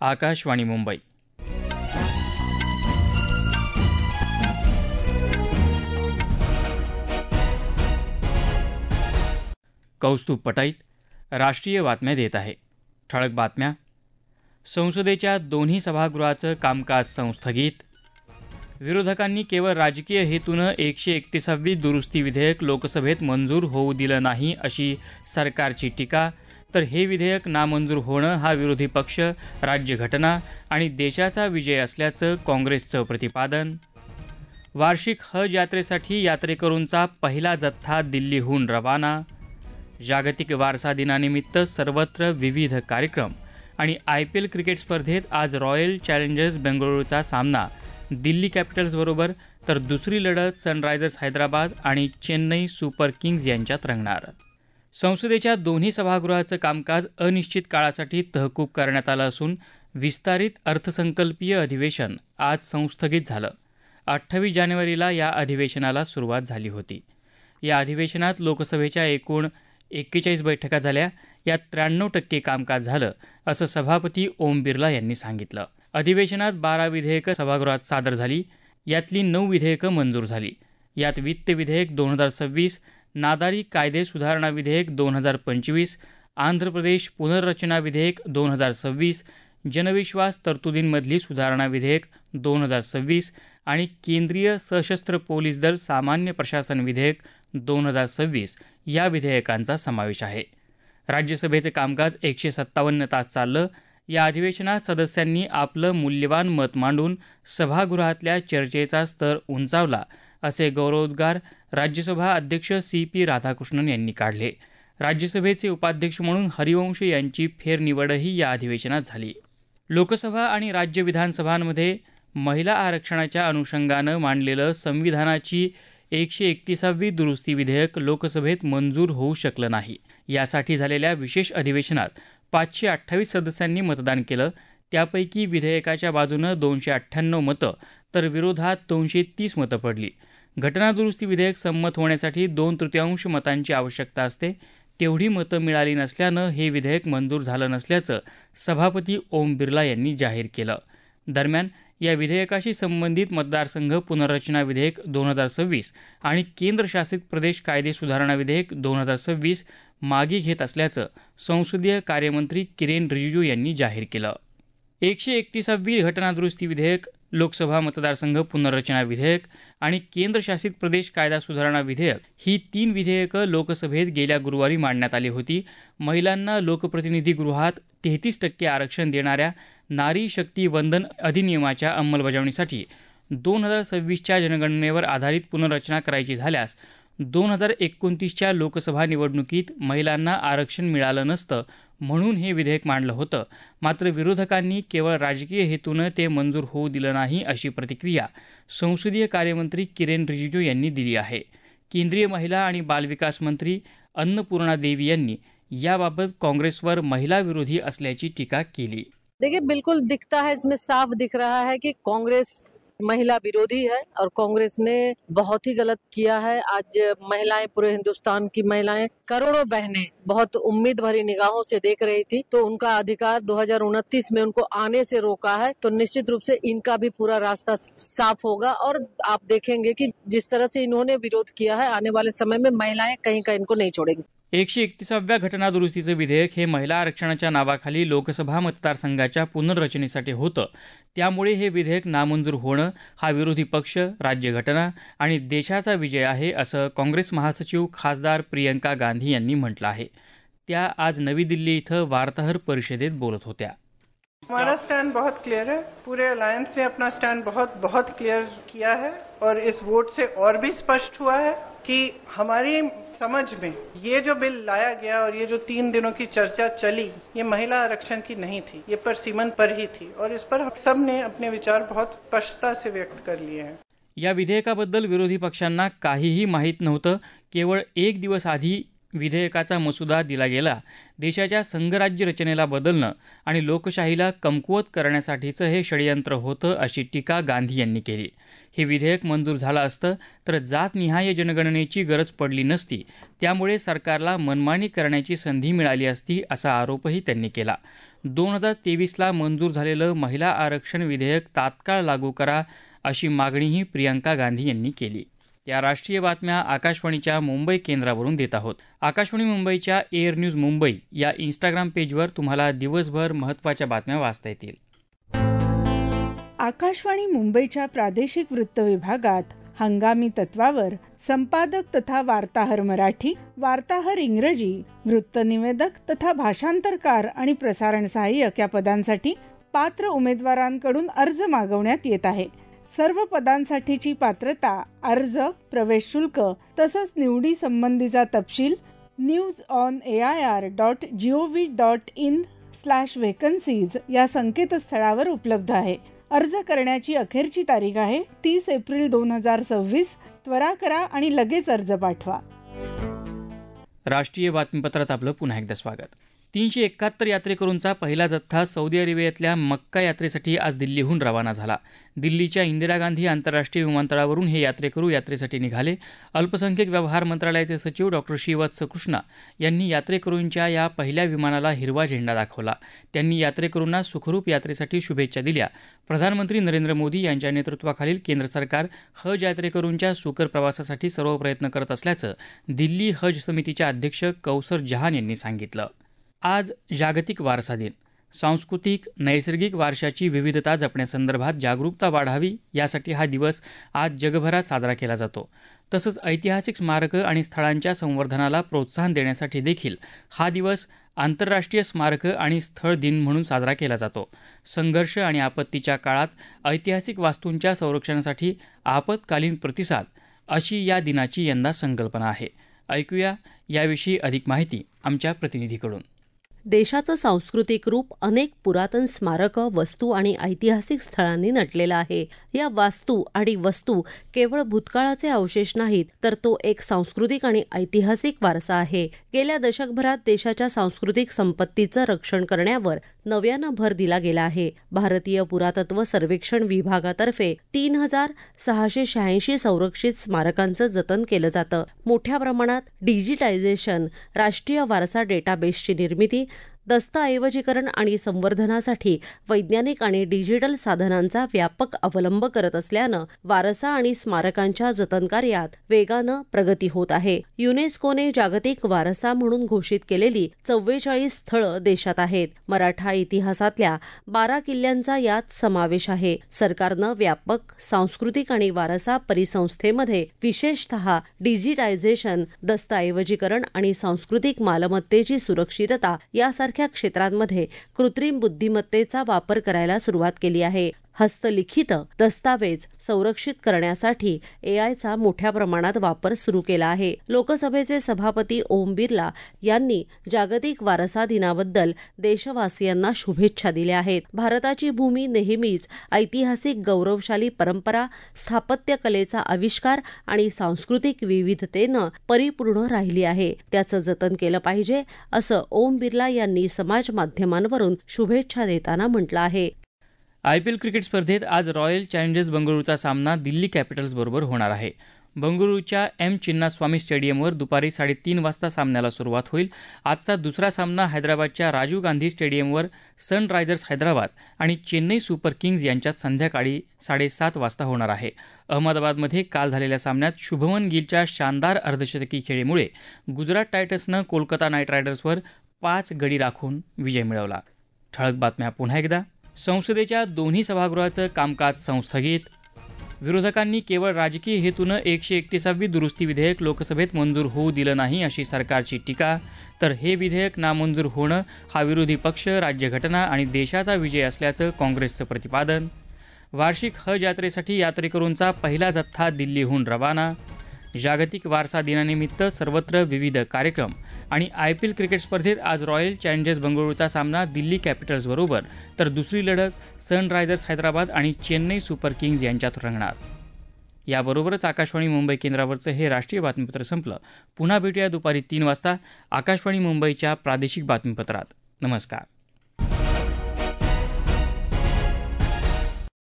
आकाशवाणी मुंबई. कौस्तुभ पटाईत राष्ट्रीय बातम्या देत आहे. ठळक बातम्या. संसदेच्या दोन्ही सभागृहाचं कामकाज संस्थगित. विरोधकांनी केवळ राजकीय हेतूनं 131वी दुरुस्ती विधेयक लोकसभेत मंजूर होऊ दिलं नाही अशी सरकारची टीका. तर हे विधेयक नामंजूर होणं हा विरोधी पक्ष, राज्यघटना आणि देशाचा विजय असल्याचं काँग्रेसचं प्रतिपादन. वार्षिक हज यात्रेसाठी यात्रेकरूंचा पहिला जथ्था दिल्लीहून रवाना. जागतिक वारसा दिनानिमित्त सर्वत्र विविध कार्यक्रम. आणि IPL क्रिकेट स्पर्धेत आज रॉयल चॅलेंजर्स बेंगळुरूचा सामना दिल्ली कॅपिटल्सबरोबर, तर दुसरी लढत सनरायझर्स हैदराबाद आणि चेन्नई सुपर किंग्ज यांच्यात रंगणार. संसदेच्या दोन्ही सभागृहाचं कामकाज अनिश्चित काळासाठी तहकूब करण्यात आलं असून विस्तारित अर्थसंकल्पीय अधिवेशन आज संस्थगित झालं. 28 जानेवारीला या अधिवेशनाला सुरुवात झाली होती. या अधिवेशनात लोकसभेच्या एकूण 41 बैठका झाल्या. यात 93% कामकाज झालं असं सभापती ओम बिर्ला यांनी सांगितलं. अधिवेशनात 12 विधेयकं सभागृहात सादर झाली. यातली 9 विधेयकं मंजूर झाली. यात वित्त विधेयक 2026, नादारी कायदे सुधारणा विधेयक 2025, आंध्र प्रदेश पुनर्रचना विधेयक 2026, जनविश्वास तरतुदींमधली सुधारणा विधेयक 2026 आणि केंद्रीय सशस्त्र पोलीस दल सामान्य प्रशासन विधेयक 2026 या विधेयकांचा समावेश आहे. राज्यसभेचं कामकाज 157 तास चाललं. या अधिवेशनात सदस्यांनी आपलं मूल्यवान मत मांडून सभागृहातल्या चर्चेचा स्तर उंचावला असे गौरवोद्गार राज्यसभा अध्यक्ष CP राधाकृष्णन यांनी काढले. राज्यसभेचे उपाध्यक्ष म्हणून हरिवंश यांची फेरनिवडही या अधिवेशनात झाली. लोकसभा आणि राज्य विधानसभांमध्ये महिला आरक्षणाच्या अनुषंगानं मांडलेलं संविधानाची 131वी दुरुस्ती विधेयक लोकसभेत मंजूर होऊ शकलं नाही. यासाठी झालेल्या विशेष अधिवेशनात 528 सदस्यांनी मतदान केलं. त्यापैकी विधेयकाच्या बाजूनं 298 मतं तर विरोधात 230 मतं पडली. घटनादुरुस्ती विधेयक संमत होण्यासाठी 2/3 मतांची आवश्यकता असते. तेवढी मतं मिळाली नसल्यानं हे विधेयक मंजूर झालं नसल्याचं सभापती ओम बिर्ला यांनी जाहीर केलं. दरम्यान या विधेयकाशी संबंधित मतदारसंघ पुनर्रचना विधेयक 2026 आणि केंद्रशासित प्रदेश कायदे सुधारणा विधेयक 2026 मागे घेत असल्याचं संसदीय कार्यमंत्री किरेन रिजिजू यांनी जाहीर केलं. 131वी घटनादुरुस्ती विधेयक, लोकसभा मतदारसंघ पुनर्रचना विधेयक आणि केंद्रशासित प्रदेश कायदा सुधारणा विधेयक ही 3 विधेयकं लोकसभेत गेल्या गुरुवारी मांडण्यात आली होती. महिलांना लोकप्रतिनिधी गृहात 33% आरक्षण देणाऱ्या नारी शक्ती वंदन अधिनियमाच्या अंमलबजावणीसाठी 2026च्या जनगणनेवर आधारित पुनर्रचना करायची झाल्यास 2029च्या लोकसभा निवडणुकीत महिलांना आरक्षण मिळालं नसतं म्हणून हे विधेयक मांडलं होतं. मात्र विरोधकांनी केवळ राजकीय हेतूनं ते मंजूर होऊ दिलं नाही अशी प्रतिक्रिया संसदीय कार्यमंत्री किरेन रिजिजू यांनी दिली आहे. केंद्रीय महिला आणि बालविकास मंत्री अन्नपूर्णा देवी यांनी याबाबत काँग्रेसवर महिला विरोधी असल्याची टीका केली. देखिए, बिल्कुल दिखता है, इसमें साफ दिख रहा है कि कांग्रेस महिला विरोधी है और कांग्रेस ने बहुत ही गलत किया है. आज महिलाएं, पूरे हिंदुस्तान की महिलाएं, करोड़ों बहनें बहुत उम्मीद भरी निगाहों से देख रही थी. तो उनका अधिकार 2029 में उनको आने से रोका है. तो निश्चित रूप से इनका भी पूरा रास्ता साफ होगा. और आप देखेंगे कि जिस तरह से इन्होंने विरोध किया है, आने वाले समय में महिलाएं कहीं का इनको नहीं छोड़ेंगी. 131व्या घटनादुरुस्तीचं विधेयक हे महिला आरक्षणाच्या नावाखाली लोकसभा मतदारसंघाच्या पुनर्रचनेसाठी होतं. त्यामुळे हे विधेयक नामंजूर होणं हा विरोधी पक्ष, राज्यघटना आणि देशाचा विजय आहे असं काँग्रेस महासचिव खासदार प्रियंका गांधी यांनी म्हटलं आहे. त्या आज नवी दिल्ली इथं वार्ताहर परिषदेत बोलत होत्या. हमारा स्टैंड बहुत क्लियर है. पूरे अलायंस ने अपना स्टैंड बहुत क्लियर किया है और इस वोट से और भी स्पष्ट हुआ है कि हमारी समझ में ये जो बिल लाया गया और ये जो 3 दिनों की चर्चा चली, ये महिला आरक्षण की नहीं थी, ये परसिमन पर ही थी. और इस पर हम सब ने अपने विचार बहुत स्पष्टता से व्यक्त कर लिए हैं. या विधेयकाबद्दल विरोधी पक्षांना काहीही माहीत नव्हतं. केवळ 1 दिवस आधी विधेयकाचा मसुदा दिला गेला. देशाच्या संघराज्य रचनेला बदलणं आणि लोकशाहीला कमकुवत करण्यासाठीचं हे षडयंत्र होतं अशी टीका गांधी यांनी केली. हे विधेयक मंजूर झालं असतं तर जातनिहाय जनगणनेची गरज पडली नसती. त्यामुळे सरकारला मनमानी करण्याची संधी मिळाली असती असा आरोपही त्यांनी केला. 2023ला मंजूर झालेलं महिला आरक्षण विधेयक तात्काळ लागू करा अशी मागणीही प्रियंका गांधी यांनी केली. या राष्ट्रीय बातम्या आकाशवाणीच्या मुंबई केंद्रावरून देत आहोत. आकाशवाणी मुंबईच्या एअर न्यूज मुंबई या इंस्टाग्राम पेजवर तुम्हाला दिवसभर महत्त्वाच्या बातम्या वाचता येतील. आकाशवाणी मुंबईच्या प्रादेशिक वृत्त विभागात हंगामी तत्वावर संपादक तथा वार्ताहर मराठी, वार्ताहर इंग्रजी, वृत्तनिवेदक तथा भाषांतरकार आणि प्रसारण सहाय्यक या पदांसाठी पात्र उमेदवारांकडून अर्ज मागवण्यात येत आहे. सर्व पदांसाठीची पात्रता, अर्ज, प्रवेश शुल्क तसंच निवडी संबंधीचा तपशील newsonair.gov.in/vacancies या संकेतस्थळावर उपलब्ध आहे. अर्ज करण्याची अखेरची तारीख आहे 30 एप्रिल 2026. त्वरा करा आणि लगेच अर्ज पाठवा. राष्ट्रीय बातमीपत्रात आपलं पुन्हा एकदा स्वागत. 371 यात्रेकरूंचा पहिला जत्था सौदी अरेबियातल्या मक्का यात्रेसाठी आज दिल्लीहून रवाना झाला. दिल्लीच्या इंदिरा गांधी आंतरराष्ट्रीय विमानतळावरून हे यात्रेकरू यात्रेसाठी निघाले. अल्पसंख्याक व्यवहार मंत्रालयाचे सचिव डॉ. श्रीवत्स कृष्णा यांनी यात्रेकरूंच्या या पहिल्या विमानाला हिरवा झेंडा दाखवला. त्यांनी यात्रेकरूंना सुखरूप यात्रेसाठी शुभेच्छा दिल्या. प्रधानमंत्री नरेंद्र मोदी यांच्या नेतृत्वाखालील केंद्र सरकार हज यात्रेकरूंच्या सुकर प्रवासासाठी सर्व प्रयत्न करत असल्याचं दिल्ली हज समितीच्या अध्यक्ष कौसर जहान यांनी सांगितलं. आज जागतिक वारसा दिन. सांस्कृतिक नैसर्गिक वारशाची विविधता जपण्यासंदर्भात जागरूकता वाढावी यासाठी हा दिवस आज जगभरात साजरा केला जातो. तसंच ऐतिहासिक स्मारकं आणि स्थळांच्या संवर्धनाला प्रोत्साहन देण्यासाठी देखील हा दिवस आंतरराष्ट्रीय स्मारकं आणि स्थळ दिन म्हणून साजरा केला जातो. संघर्ष आणि आपत्तीच्या काळात ऐतिहासिक वास्तूंच्या संरक्षणासाठी आपत्कालीन प्रतिसाद अशी या दिनाची यंदा संकल्पना आहे. ऐकूया याविषयी अधिक माहिती आमच्या प्रतिनिधीकडून. देशाचं सांस्कृतिक रूप अनेक पुरातन स्मारकं, वस्तू आणि ऐतिहासिक स्थळांनी नटलेलं आहे. या वास्तू आणि वस्तू केवळ भूतकाळाचे अवशेष नाहीत, तर तो एक सांस्कृतिक आणि ऐतिहासिक वारसा आहे. गेल्या दशकभरात देशाच्या सांस्कृतिक संपत्तीचं रक्षण करण्यावर नव्यानं भर दिला गेला आहे. भारतीय पुरातत्व सर्वेक्षण विभागातर्फे 3686 संरक्षित स्मारकांचं जतन केलं जातं. मोठ्या प्रमाणात डिजिटायझेशन, राष्ट्रीय वारसा डेटाबेसची निर्मिती, दस्तऐवजीकरण आणि संवर्धनासाठी वैज्ञानिक आणि डिजिटल साधनांचा व्यापक अवलंब करत असल्यानं वारसा आणि स्मारकांच्या जतन कार्यात वेगानं प्रगती होत आहे. युनेस्कोने जागतिक वारसा म्हणून घोषित केलेली 44 स्थळं देशात आहेत. मराठा इतिहासातल्या 12 किल्ल्यांचा यात समावेश आहे. सरकारनं व्यापक सांस्कृतिक आणि वारसा परिसंस्थेमध्ये विशेषतः डिजिटायझेशन, दस्तऐवजीकरण आणि सांस्कृतिक मालमत्तेची सुरक्षितता यासारख्या क्षेत्रांमध्ये कृत्रिम बुद्धिमत्तेचा वापर करायला सुरुवात केली आहे. हस्तलिखित दस्तावेज संरक्षित करण्यासाठी एआयचा मोठ्या प्रमाणात वापर सुरू केला आहे. लोकसभेचे सभापती ओम बिर्ला यांनी जागतिक वारसा दिनाबद्दल देशवासियांना शुभेच्छा दिल्या आहेत. भारताची भूमी नेहमीच ऐतिहासिक गौरवशाली परंपरा, स्थापत्यकलेचा आविष्कार आणि सांस्कृतिक विविधतेनं परिपूर्ण राहिली आहे. त्याचं जतन केलं पाहिजे असं ओम बिर्ला यांनी समाज माध्यमांवरून शुभेच्छा देताना म्हटलं आहे. IPL क्रिकेट स्पर्धेत आज रॉयल चॅलेंजर्स बंगळुरूचा सामना दिल्ली कॅपिटल्सबरोबर होणार आहे. बंगळुरूच्या एम चिन्नास्वामी स्टेडियमवर दुपारी 3:30 वाजता सामन्याला सुरुवात होईल. आजचा दुसरा सामना हैदराबादच्या राजीव गांधी स्टेडियमवर सनरायझर्स हैदराबाद आणि चेन्नई सुपर किंग्ज यांच्यात संध्याकाळी 7:30 वाजता होणार आहे. अहमदाबादमध्ये काल झालेल्या सामन्यात शुभमन गिलच्या शानदार अर्धशतकी खेळीमुळे गुजरात टायटन्सनं कोलकाता नाईट रायडर्सवर 5 गडी राखून विजय मिळवला. ठळक बातम्या पुन्हा एकदा. संसदेच्या दोन्ही सभागृहाचं कामकाज संस्थगित. विरोधकांनी केवळ राजकीय हेतूनं 131वी दुरुस्ती विधेयक लोकसभेत मंजूर होऊ दिलं नाही अशी सरकारची टीका. तर हे विधेयक नामंजूर होणं हा विरोधी पक्ष, राज्यघटना आणि देशाचा विजय असल्याचं काँग्रेसचं प्रतिपादन. वार्षिक हज यात्रेसाठी यात्रेकरूंचा पहिला जत्था दिल्लीहून रवाना. जागतिक वारसा दिनानिमित्त सर्वत्र विविध कार्यक्रम. आणि IPL क्रिकेट स्पर्धेत आज रॉयल चॅलेंजर्स बंगळुरूचा सामना दिल्ली कॅपिटल्सबरोबर, तर दुसरी लढत सनरायझर्स हैदराबाद आणि चेन्नई सुपर किंग्ज यांच्यात रंगणार. याबरोबरच आकाशवाणी मुंबई केंद्रावरचं हे राष्ट्रीय बातमीपत्र संपलं. पुन्हा भेटूया दुपारी 3 वाजता आकाशवाणी मुंबईच्या प्रादेशिक बातमीपत्रात. नमस्कार.